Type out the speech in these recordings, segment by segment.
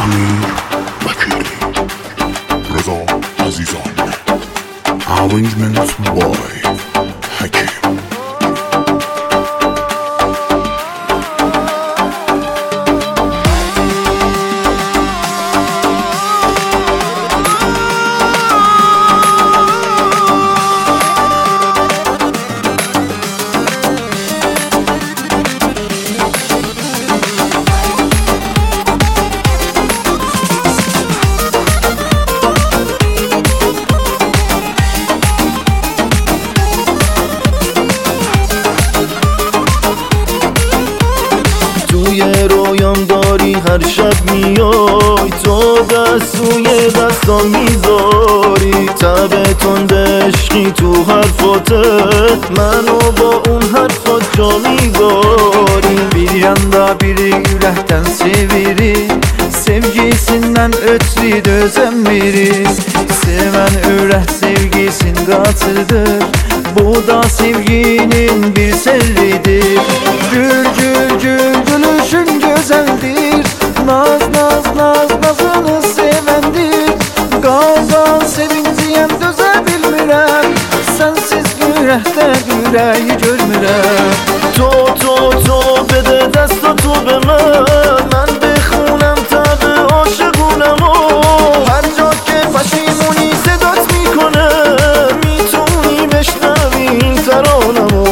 امیر وکیلی، رضا عزیزان. Arrangement by حکیم. توی رویام داری هر شب میای، تو دست روی دستام میذاری، تب تند عشقی تو حرفاته، منو با اون حرفات جا میذاری. Bir yanda biri yürekten seviri, sevgisinden ötürü dözem biri. Seven ürək sevgisin qatıdır, bu da sevginin bir sirridir. Gül gül gül gülüşün güzeldir, naz naz naz nazını sevendir. Qalqan sevinciyəm dözə bilmirəm, sensiz ürəkdən ürəyi görmürəm. تو بده دست تو به من بخونم تب عاشقونمو. هر جا که پشیمونی صدات میکنه، میتونی بشنوی این ترانمو.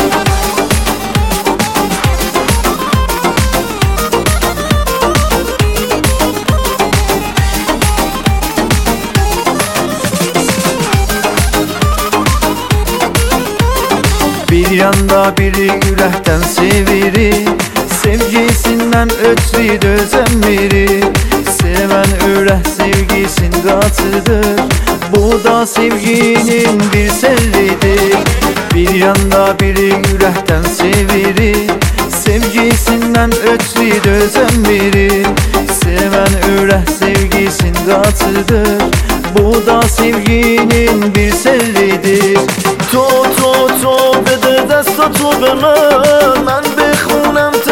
Bir yanda biri yürekten seviri, sevgisinden ötürü dözem biri. Seven ürək sevgisin qatıdır, bu da sevginin bir sirridir. Bir yanda biri yürekten seviri, sevgisinden ötürü dözem biri. Seven ürək sevgisin qatıdır, bu da sevginin bir sirridir. تو بده دست تو به من بخونم